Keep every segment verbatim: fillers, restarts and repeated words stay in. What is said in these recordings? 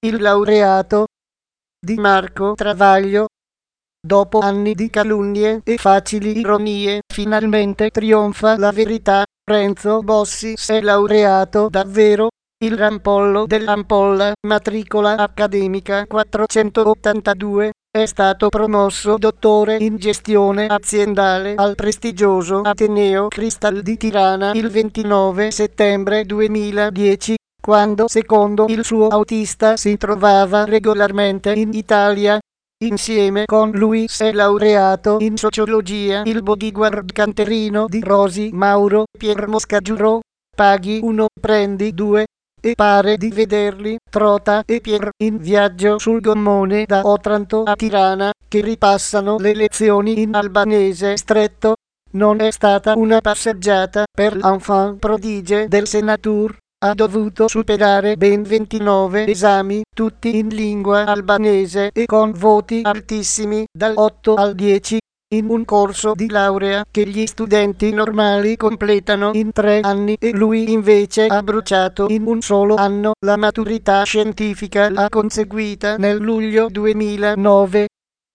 il laureato Di Marco Travaglio. Dopo anni di calunnie e facili ironie, finalmente trionfa la verità. Renzo Bossi si è laureato davvero. Il rampollo dell'Ampolla, matricola accademica quattrocentottantadue, è stato promosso dottore in gestione aziendale al prestigioso Ateneo Cristal di Tirana il ventinove settembre duemiladieci, quando secondo il suo autista si trovava regolarmente in Italia. Insieme con lui si è laureato in sociologia il bodyguard canterino di Rosi Mauro, Pier Moscagiuro. Paghi uno, prendi due. E pare di vederli, Trota e Pier, in viaggio sul gommone da Otranto a Tirana, che ripassano le lezioni in albanese stretto. Non è stata una passeggiata per l'enfant prodige del Senatur. Ha dovuto superare ben ventinove esami, tutti in lingua albanese e con voti altissimi, dal otto al dieci, in un corso di laurea che gli studenti normali completano in tre anni e lui invece ha bruciato in un solo anno. La maturità scientifica l'ha conseguita nel luglio duemilanove.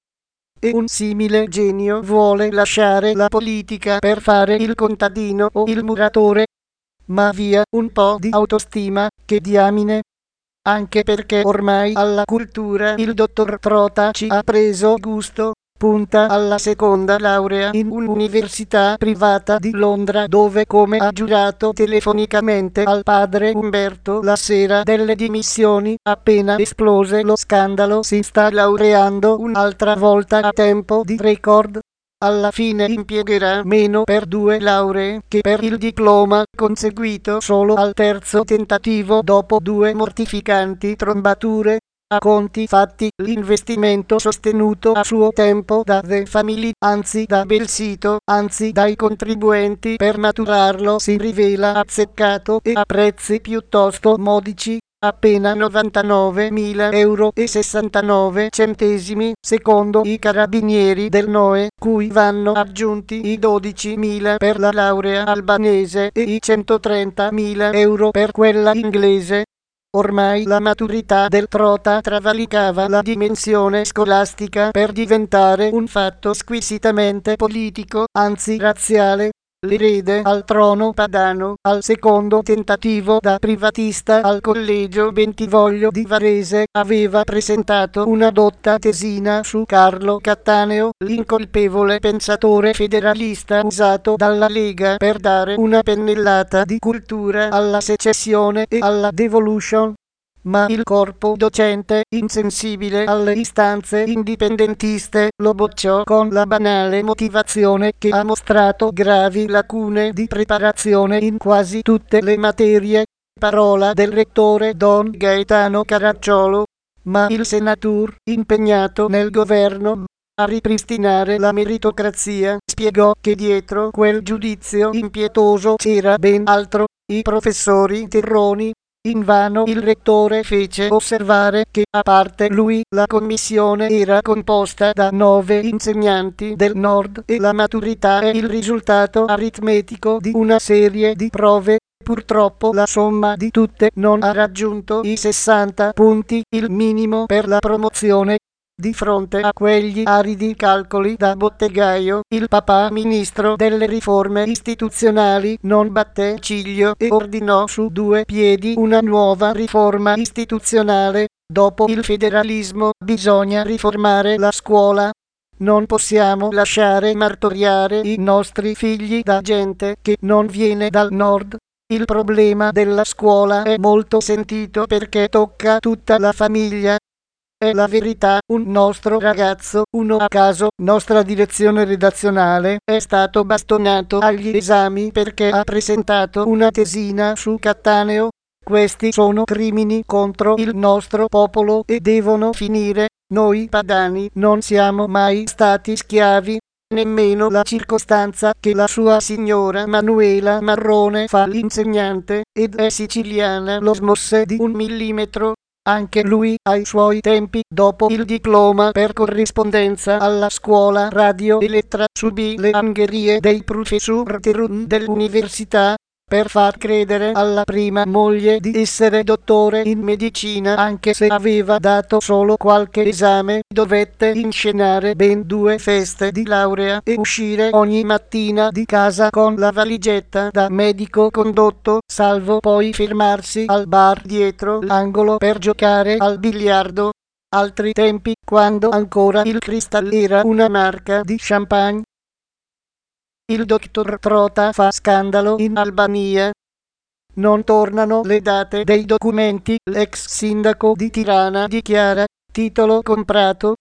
E un simile genio vuole lasciare la politica per fare il contadino o il muratore. Ma via un po' di autostima, che diamine. Anche perché ormai alla cultura il dottor Trota ci ha preso gusto. Punta alla seconda laurea in un'università privata di Londra, dove, come ha giurato telefonicamente al padre Umberto la sera delle dimissioni, appena esplose lo scandalo, si sta laureando un'altra volta a tempo di record. Alla fine impiegherà meno per due lauree che per il diploma conseguito solo al terzo tentativo dopo due mortificanti trombature. A conti fatti, l'investimento sostenuto a suo tempo da The Family, anzi da Belsito, anzi dai contribuenti per maturarlo, si rivela azzeccato e a prezzi piuttosto modici. Appena novantanovemila euro e sessantanove centesimi, secondo i carabinieri del N O E, cui vanno aggiunti i dodicimila per la laurea albanese e i centotrentamila euro per quella inglese. Ormai la maturità del Trota travalicava la dimensione scolastica per diventare un fatto squisitamente politico, anzi razziale. L'erede al trono padano, al secondo tentativo da privatista al collegio Bentivoglio di Varese, aveva presentato una dotta tesina su Carlo Cattaneo, l'incolpevole pensatore federalista usato dalla Lega per dare una pennellata di cultura alla secessione e alla devolution. Ma il corpo docente, insensibile alle istanze indipendentiste, lo bocciò con la banale motivazione che ha mostrato gravi lacune di preparazione in quasi tutte le materie. Parola del rettore Don Gaetano Caracciolo. Ma il Senatur, impegnato nel governo a ripristinare la meritocrazia, spiegò che dietro quel giudizio impietoso c'era ben altro: i professori terroni. Invano il rettore fece osservare che, a parte lui, la commissione era composta da nove insegnanti del Nord e la maturità è il risultato aritmetico di una serie di prove. Purtroppo la somma di tutte non ha raggiunto i sessanta punti, il minimo per la promozione. Di fronte a quegli aridi calcoli da bottegaio, il papà ministro delle riforme istituzionali non batté ciglio e ordinò su due piedi una nuova riforma istituzionale. Dopo il federalismo bisogna riformare la scuola. Non possiamo lasciare martoriare i nostri figli da gente che non viene dal Nord. Il problema della scuola è molto sentito perché tocca tutta la famiglia. È la verità. Un nostro ragazzo, uno a caso, nostra direzione redazionale, è stato bastonato agli esami perché ha presentato una tesina su Cattaneo. Questi sono crimini contro il nostro popolo e devono finire. Noi padani non siamo mai stati schiavi. Nemmeno la circostanza che la sua signora Manuela Marrone fa l'insegnante ed è siciliana lo smosse di un millimetro. Anche lui, ai suoi tempi, dopo il diploma per corrispondenza alla scuola Radio Elettra, subì le angherie dei professor Terun dell'università. per far credere alla prima moglie di essere dottore in medicina, anche se aveva dato solo qualche esame. Dovette inscenare ben due feste di laurea e uscire ogni mattina di casa con la valigetta da medico condotto, salvo poi fermarsi al bar dietro l'angolo per giocare al biliardo. Altri tempi, quando ancora il Cristal era una marca di champagne. Il dottor Trota fa scandalo in Albania. Non tornano le date dei documenti. L'ex sindaco di Tirana dichiara: titolo comprato.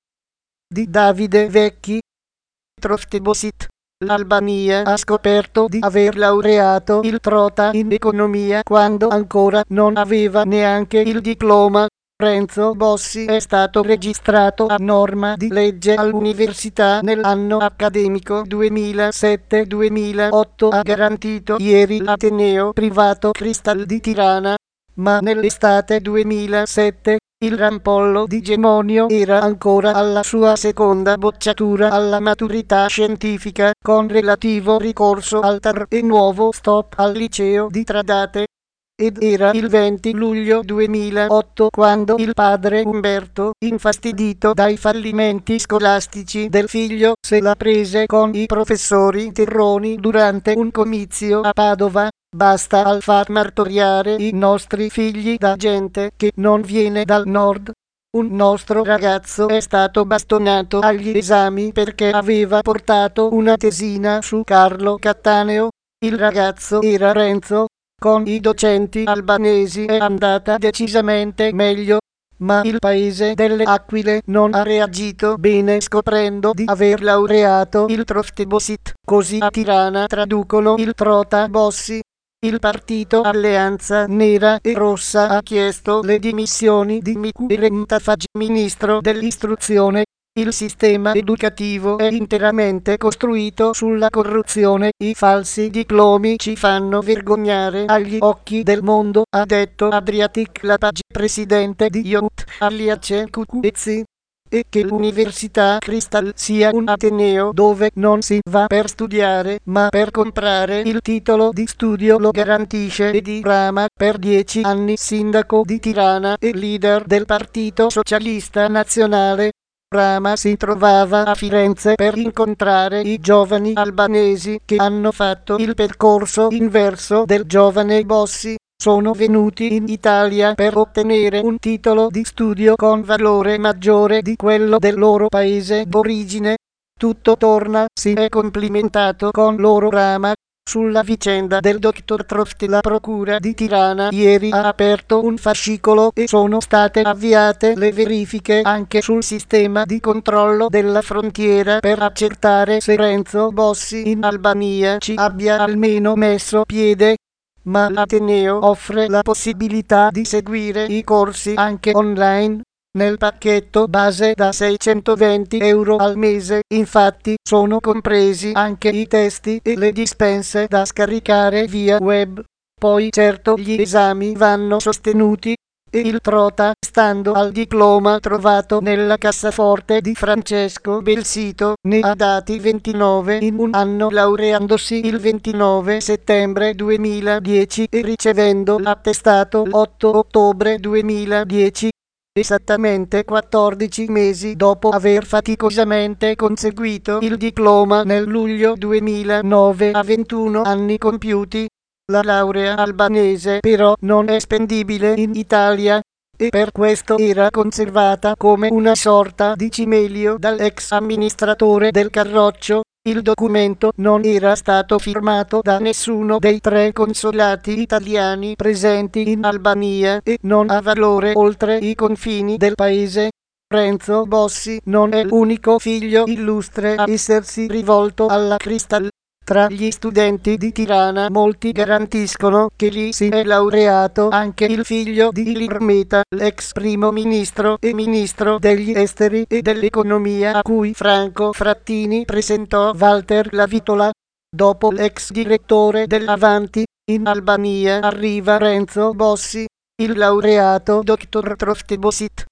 Di Davide Vecchi. Troftebosit. L'Albania ha scoperto di aver laureato il Trota in economia quando ancora non aveva neanche il diploma. Renzo Bossi è stato registrato a norma di legge all'università nell'anno accademico duemilasette duemilaotto. Ha garantito ieri l'Ateneo privato Cristal di Tirana, ma nell'estate duemilasette il rampollo di Gemonio era ancora alla sua seconda bocciatura alla maturità scientifica, con relativo ricorso al T A R e nuovo stop al liceo di Tradate. Ed era il venti luglio duemilaotto quando il padre Umberto, infastidito dai fallimenti scolastici del figlio, se la prese con i professori Terroni durante un comizio a Padova. Basta al far martoriare i nostri figli da gente che non viene dal nord. Un nostro ragazzo è stato bastonato agli esami perché aveva portato una tesina su Carlo Cattaneo. Il ragazzo era Renzo. Con i docenti albanesi è andata decisamente meglio, ma il paese delle aquile non ha reagito bene scoprendo di aver laureato il Troftebosit. Così a Tirana traducono il Trota Bossi. Il partito Alleanza Nera e Rossa ha chiesto le dimissioni di Miku Rentafaj, ministro dell'istruzione. Il sistema educativo è interamente costruito sulla corruzione. I falsi diplomi ci fanno vergognare agli occhi del mondo, ha detto Adriatic Lapage, presidente di Youth Alliance Cucuezzi. E che l'Università Cristal sia un ateneo dove non si va per studiare, ma per comprare il titolo di studio lo garantisce. Edi Rama, per dieci anni sindaco di Tirana e leader del Partito Socialista Nazionale. Rama si trovava a Firenze per incontrare i giovani albanesi che hanno fatto il percorso inverso del giovane Bossi. Sono venuti in Italia per ottenere un titolo di studio con valore maggiore di quello del loro paese d'origine. Tutto torna, si è complimentato con loro Rama. Sulla vicenda del dottor Troft la procura di Tirana ieri ha aperto un fascicolo e sono state avviate le verifiche anche sul sistema di controllo della frontiera per accertare se Renzo Bossi in Albania ci abbia almeno messo piede. Ma l'Ateneo offre la possibilità di seguire i corsi anche online. Nel pacchetto base da seicentoventi euro al mese, infatti, sono compresi anche i testi e le dispense da scaricare via web. Poi certo gli esami vanno sostenuti e il Trota, stando al diploma trovato nella cassaforte di Francesco Belsito, ne ha dati ventinove in un anno, laureandosi il ventinove settembre duemiladieci e ricevendo l'attestato l'otto ottobre duemiladieci. Esattamente quattordici mesi dopo aver faticosamente conseguito il diploma nel luglio duemilanove, a ventuno anni compiuti. La laurea albanese però non è spendibile in Italia e per questo era conservata come una sorta di cimelio dall'ex amministratore del Carroccio. Il documento non era stato firmato da nessuno dei tre consolati italiani presenti in Albania e non ha valore oltre i confini del paese. Renzo Bossi non è l'unico figlio illustre a essersi rivolto alla Cristal. Tra gli studenti di Tirana molti garantiscono che lì si è laureato anche il figlio di Ilir Meta, l'ex primo ministro e ministro degli esteri e dell'economia, a cui Franco Frattini presentò Walter Lavitola. Dopo l'ex direttore dell'Avanti, in Albania arriva Renzo Bossi, il laureato dottor Troftebosit.